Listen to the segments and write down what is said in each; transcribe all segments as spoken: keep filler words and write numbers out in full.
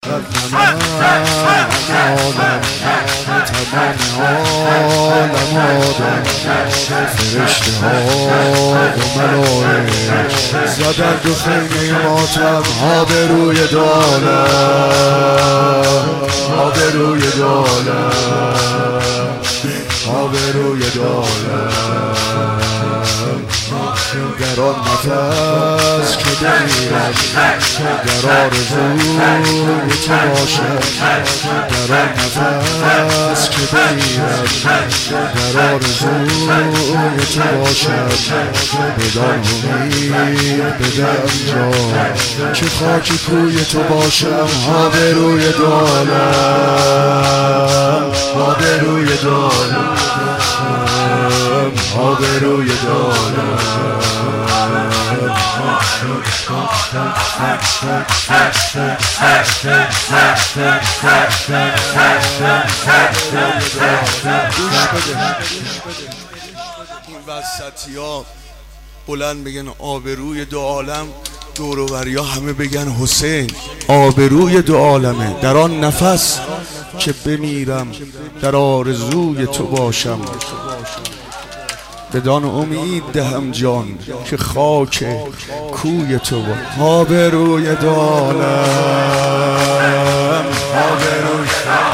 من آدم تمام عالم آدم فرشته ها و ملائک زدن دو خیمه ماتم آبروی دالم آبروی دالم آبروی دالم در آن نفس که بمیرم در آرزوی تو باشم در آن نفس که بمیرم در آرزوی تو باشم بدان امید بدم جان که خاکی کوی تو باشم آبروی دالم آبروی دالم آبروی دالم این وسطی ها بلند بگن آبروی دو عالم، دور و بریا همه بگن حسین آبروی دو عالمه. در آن نفس که بمیرم در آرزوی تو باشم بدان امید دهم جان که خاک کوی تو باشم آبروی دو عالم آبروی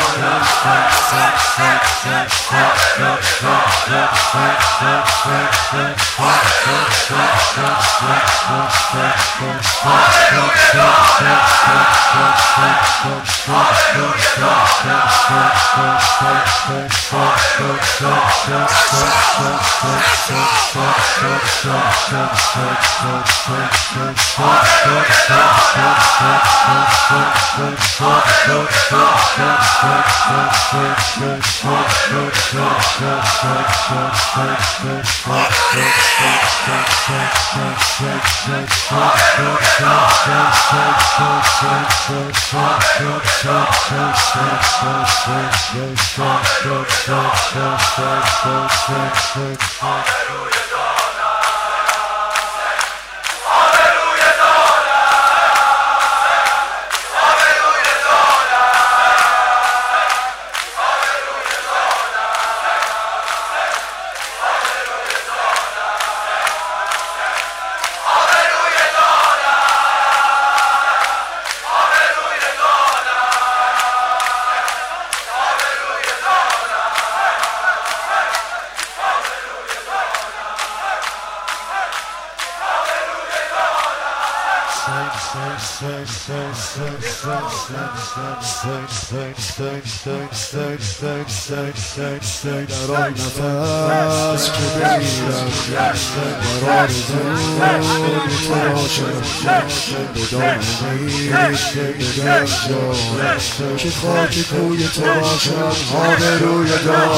در آن نفس که بمیرم در آرزوی تو باشم بدان امید بدم جان که خاک کوی تو باشم آبروی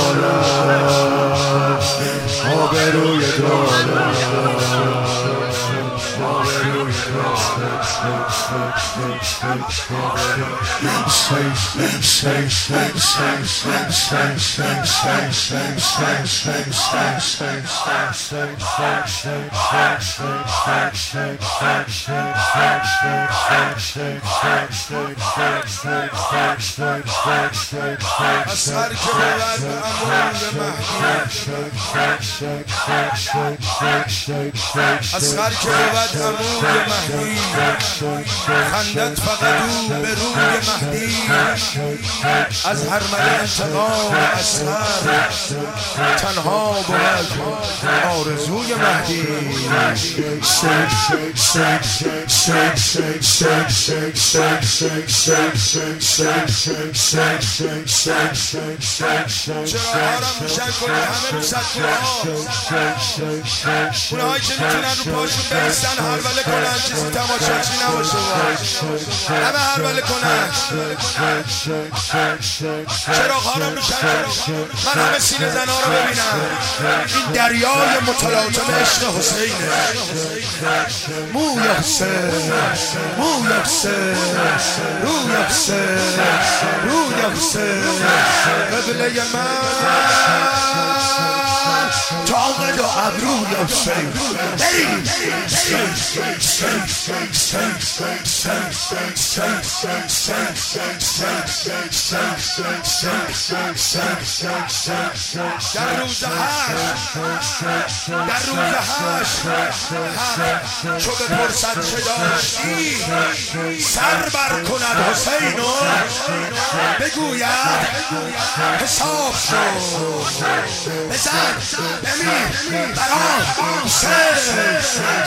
دالم آبروی دالم اصغر که بود اصغر که بود عموی مهدی خندت فقط او به روی مهدی از هر مل انتقام اصغر تنها بود آرزوی مهدی چرا آرام روشن کنید همه رو سطوره ها اونهایی که میتونن رو پاشون بیستن هربله کنن چیزی تماشاچی نباشه همه هربله کنن چرا آرام روشن کنید من همه سینه زنها رو ببینم این دریای متلاطم عشق حسینه موی حسین موی حسین روی حسین روی حسین قبله من تاقد و ابروی حسین بریم در روز هشت در روز هشت حق چو بپرسد چه داشتی سر بر کند حسین و بگوید حساب شد بزن بمیر برام حسین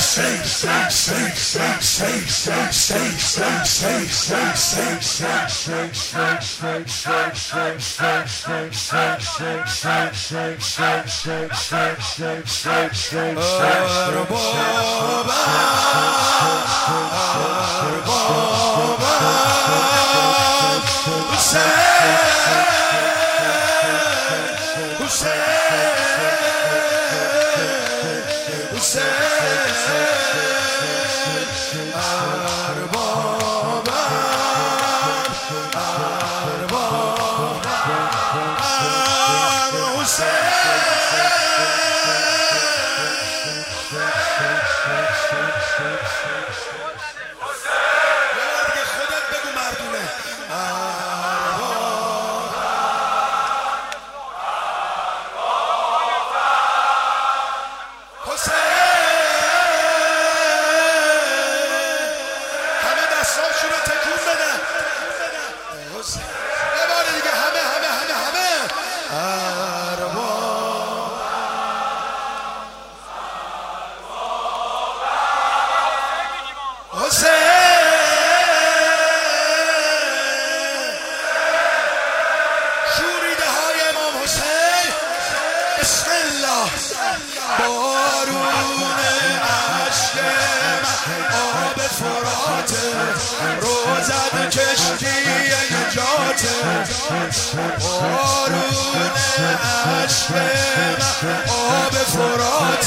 بارون عشق آب فرات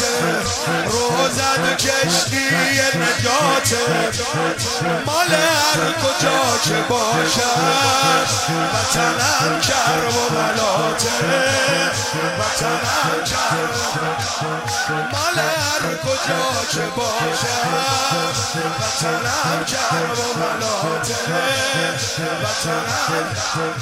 روزد کشتی نجات مال هر کجا که باشد وطنم کرب و بلاته وطنم کرب مال هر کجا که باشد وطنم کرب و بلاته وطنم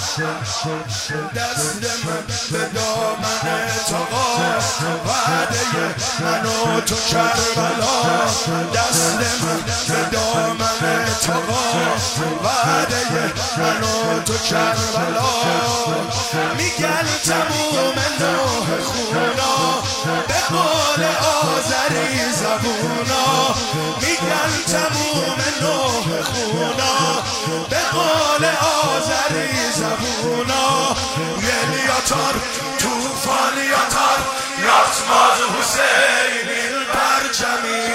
دست من به دامن تقا وعده من و تو کربلا دست من به دامن تقا وعده من و تو کربلا میگن تموم نوح خونا به قول آذری زبونا میگن تموم نوح خونا به قول آذری زبونا یلیاتار توفانیاتار یاتماز حسین پرچمی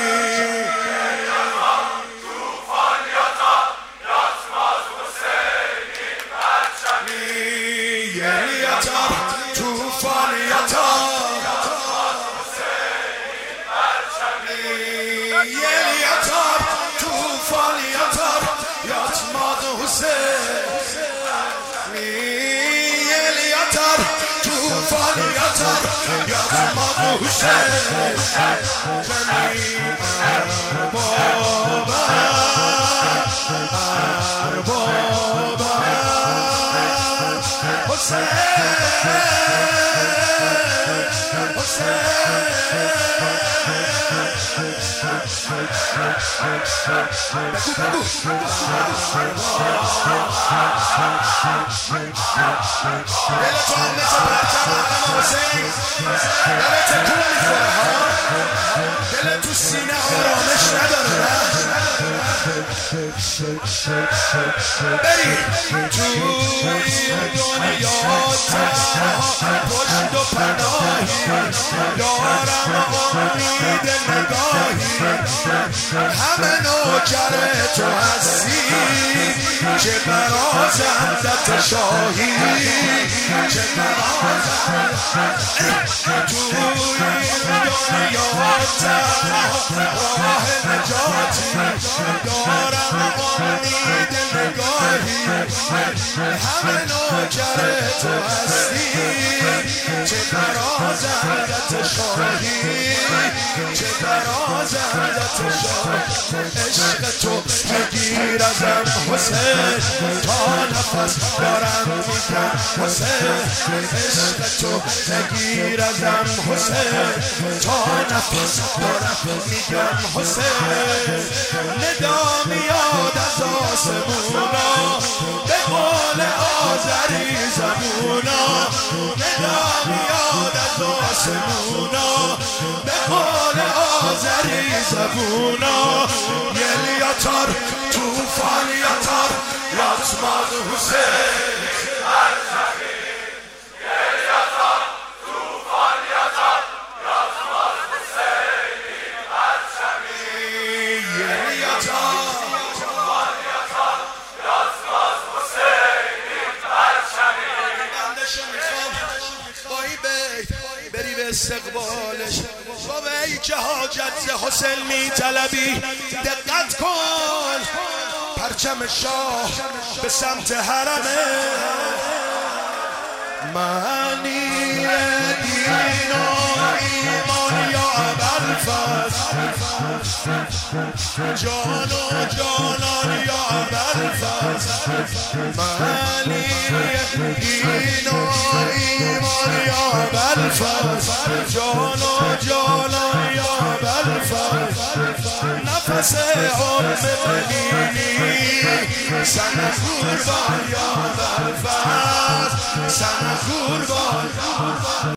توفانیاتار یاتماز حسین پرچمی یلیاتار توفانیاتار یلیاتار توفانیاتار یاتماز حسین یلیاتار توفانیاتار یاتماز حسین جمی اربابا اربابا حسین حسین دل تو هم مثل پرچم علم حسین دل تکون میخوره ها دل تو سینه آرامش نداره بری توی دنیا تنها پشت و پناهی دارم امید نگاهی همه نوکر تو هستی که برازندت شاهی که برازندت توی دنیا تنها راه نجاتی دارم امید نگاهی همه نوکر تو هستی که چه دراز حضرت شاهی چه دراز حضرت شاهی عشق تو بگیر ازم حسین تا نفس دارم میگم حسین عشق تو بگیر ازم حسین تا نفس دارم میگم حسین ندا میاد از آسمونا به قول آذری زبونا ندا میاد از آسمونا به قول آذری زبونا یل یاتار توفان یاتار یاتماد حسین بری به استقبالش بابا ای که حاجت ز حسین می طلبی دقت کن پرچم شاه به سمت حرمه معنی دین و ایمان یا ابوالفضل جان و جانان یا ابوالفضل معنی دین و ایمان یا ابوالفضل جان و جانان یا ابوالفضل نفس ام بنینی سن قربان یا ابوالفضل سن قربان